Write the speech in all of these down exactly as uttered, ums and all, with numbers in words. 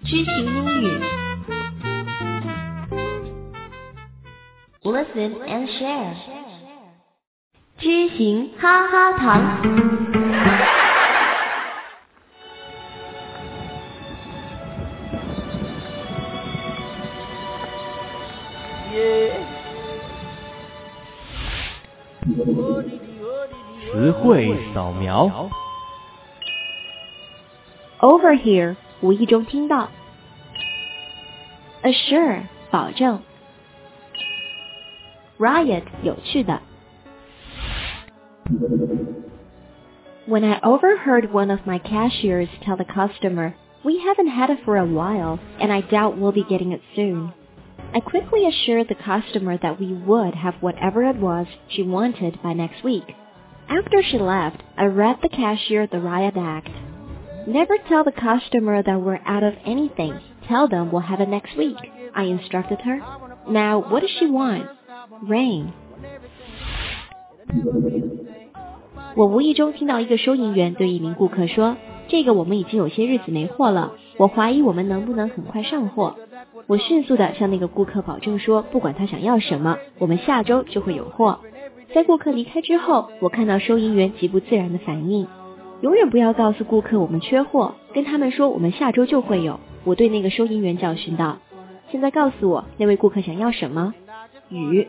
知行英语 Listen and share 知行哈哈堂词汇扫描 Over here 无意中听到 Assure 保证 Riot 有趣的 When I overheard one of my cashiers tell the customer, we haven't had it for a while, and I doubt we'll be getting it soon. I quickly assured the customer that we would have whatever it was she wanted by next week. After she left, I read the cashier the riot act. Never tell the customer that we're out of anything. Tell them we'll have it next week, I instructed her. Now, what does she want? Rain. 我无意中听到一个收银员对一名顾客说，这个我们已经有些日子没货了，我怀疑我们能不能很快上货。我迅速地向那个顾客保证说，不管他想要什么，我们下周就会有货。在顾客离开之后，我看到收银员极不自然的反应。永远不要告诉顾客我们缺货，跟他们说我们下周就会有。我对那个收银员教训道。现在告诉我，那位顾客想要什么？雨。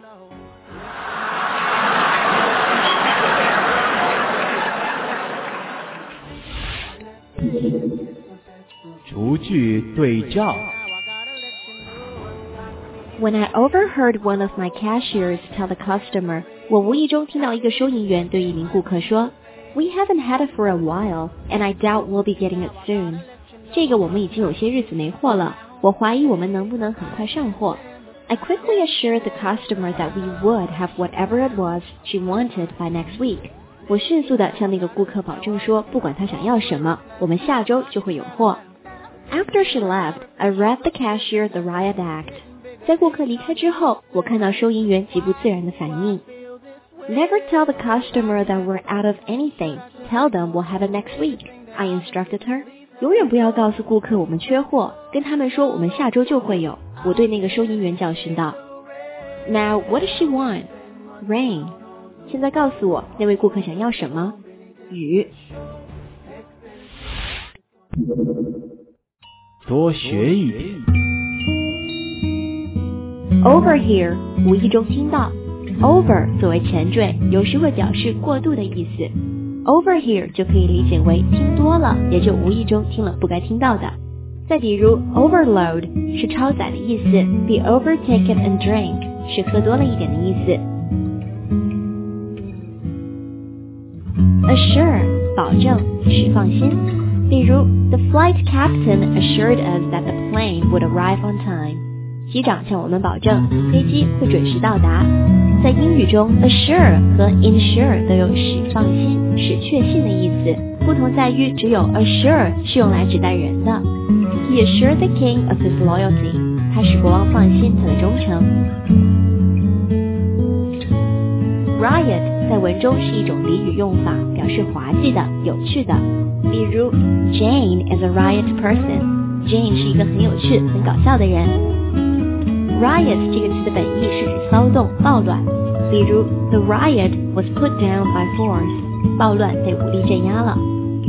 逐句对照 When I overheard one of my cashiers tell the customer, 我无意中听到一个收银员对一名顾客说 We haven't had it for a while, and I doubt we'll be getting it soon. 这个我们已经有些日子没货了，我怀疑我们能不能很快上货。I quickly assured the customer that we would have whatever it was she wanted by next week. 我迅速地向那个顾客保证说，不管他想要什么，我们下周就会有货。After she left, I read the cashier the riot act. 在顾客离开之后，我看到收银员极不自然的反应。Never tell the customer that we're out of anything. Tell them we'll have it next week, I instructed her. 永远不要告诉顾客我们缺货，跟他们说我们下周就会有。我对那个收银员教训道。Now, what does she want? Rain. 现在告诉我，那位顾客想要什么？雨。 多学一点 Over here 无意中听到 Over 作为前缀，有时会表示过度的意思。Over here 就可以理解为听多了，也就无意中听了不该听到的。再比如 Overload 是超载的意思，比 Overtaken and drink 是喝多了一点的意思。Assure 保证是放心，比如 The flight captain assured us that the plane would arrive on time. 机长向我们保证飞机会准时到达。在英语中 assure 和 insure 都有使放心、使确信的意思，不同在于只有 assure 是用来指代人的。He assured the king of his loyalty. 他使国王放心他的忠诚。Riot 在文中是一种俚语用法，表示滑稽的、有趣的。比如 Jane is a riot person. Jane 是一个很有趣、很搞笑的人。Riot 这个词的本意是指骚动、暴乱，比如 The riot was put down by force. 暴乱被武力镇压了。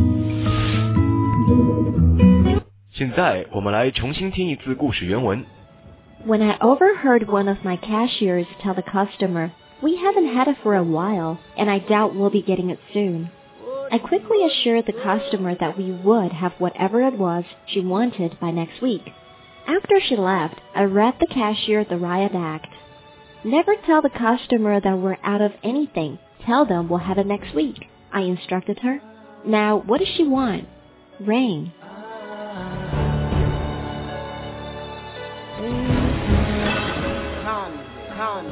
现在我们来重新听一次故事原文。 When I overheard one of my cashiers tell the customer, we haven't had it for a while, and I doubt we'll be getting it soon. I quickly assured the customer that we would have whatever it was she wanted by next week. After she left, I read the cashier the riot act. Never tell the customer that we're out of anything. Tell them we'll have it next week, I instructed her. Now, what does she want? Rain. Come, come.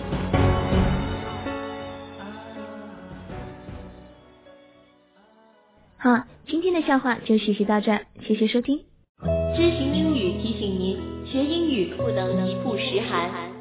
好，今天的笑话就学习到这儿，谢谢收听。 知行英语提醒您，学英语不能一曝十寒。